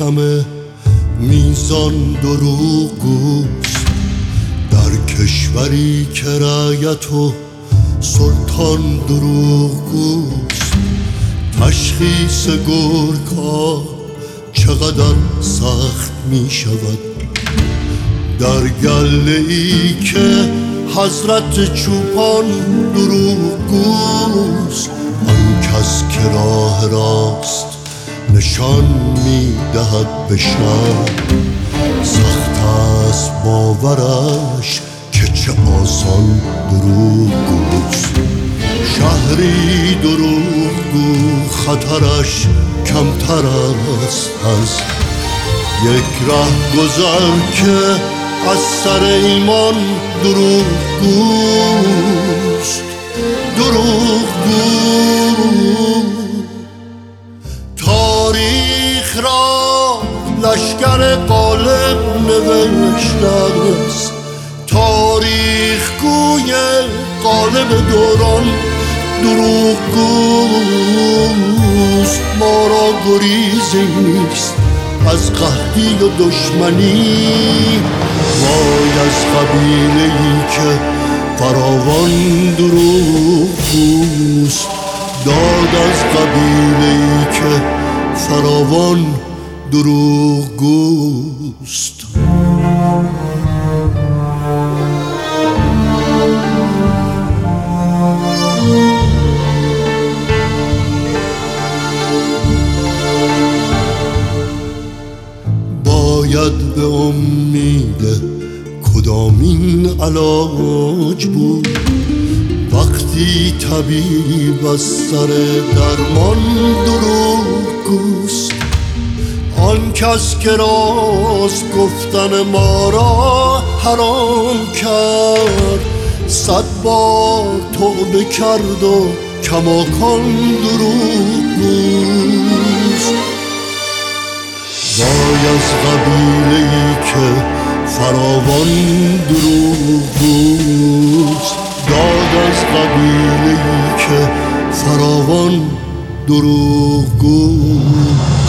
همه میزان دروغگوست، در کشوری که رعیت و سلطان دروغگوست. تشخیص گرگ‌ها چقدر سخت می شود، در گله‌ای که حضرت چوپان دروغگوست. آن کس که راه راست نشان می دهد به شهر، سخت است باورش که چه آسان دروغگوست. شهری دروغگو خطرش کمتر است از یک ره گذر که از سر ایمان دروغگوست. دروغگو تاریخ را لشکر غالب نوشته است، تاریخ گوی غالب دوران دروغگوست. ما را گریزی نیست از قحطی و دشمنی، وای از قبیله‌ای که فراوان دروغگوست. داد از قبیله‌ای که فراوان دروغگوست. باید به امید کدامین علاج بود وقتی طبیب از سر درمان دروغگوست. آن کس که راست گفتن ما را حرام کرد، 100 بار توبه کرد و کماکان دروغگوست. وای از قبیله‌ای که فراوان دروغگوست، داد از قبیله‌ای که فراوان دروغگوست.